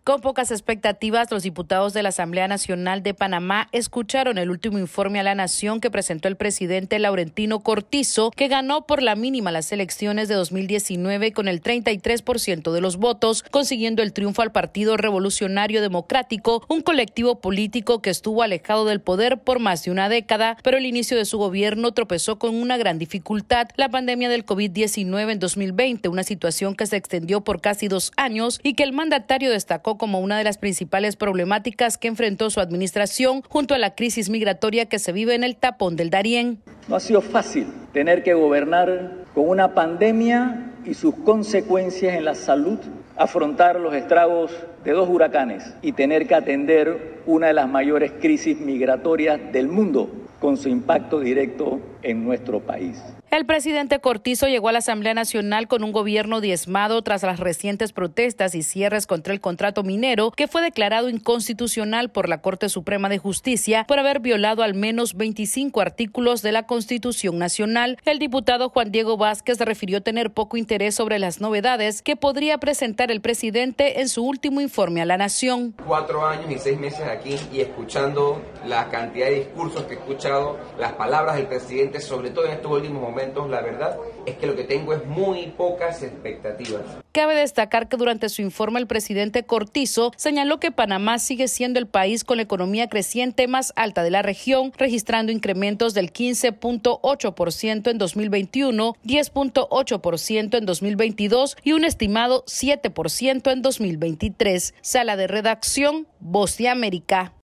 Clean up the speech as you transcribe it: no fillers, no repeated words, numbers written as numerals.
Con pocas expectativas, los diputados de la Asamblea Nacional de Panamá escucharon el último informe a la nación que presentó el presidente Laurentino Cortizo, que ganó por la mínima las elecciones de 2019 con el 33% de los votos, consiguiendo el triunfo al Partido Revolucionario Democrático, un colectivo político que estuvo alejado del poder por más de una década, pero el inicio de su gobierno tropezó con una gran dificultad, la pandemia del COVID-19 en 2020, una situación que se extendió por casi 2 años y que el mandatario destacó como una de las principales problemáticas que enfrentó su administración junto a la crisis migratoria que se vive en el tapón del Darién. No ha sido fácil tener que gobernar con una pandemia y sus consecuencias en la salud, afrontar los estragos de 2 huracanes y tener que atender una de las mayores crisis migratorias del mundo con su impacto directo en nuestro país. El presidente Cortizo llegó a la Asamblea Nacional con un gobierno diezmado tras las recientes protestas y cierres contra el contrato minero, que fue declarado inconstitucional por la Corte Suprema de Justicia por haber violado al menos 25 artículos de la Constitución Nacional. El diputado Juan Diego Vázquez refirió tener poco interés sobre las novedades que podría presentar el presidente en su último informe a la nación. 4 años y 6 meses aquí y escuchando la cantidad de discursos que he escuchado, las palabras del presidente, sobre todo en estos últimos momentos, la verdad es que lo que tengo es muy pocas expectativas. Cabe destacar que durante su informe el presidente Cortizo señaló que Panamá sigue siendo el país con la economía creciente más alta de la región, registrando incrementos del 15.8% en 2021, 10.8% en 2022 y un estimado 7% en 2023. Sala de redacción, Voz de América.